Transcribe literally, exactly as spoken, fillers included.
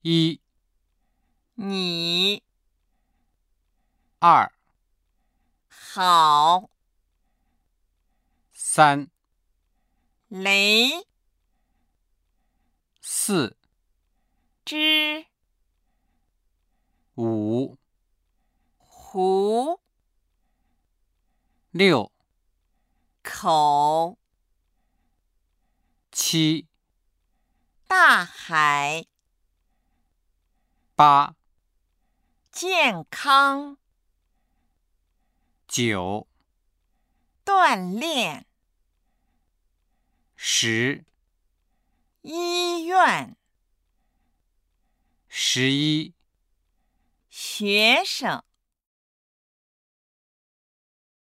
一、 你二、 好， 三、 雷四、 之五、 湖六、 口七、 大海八、 健康九、 锻炼十、 医院十一、 学生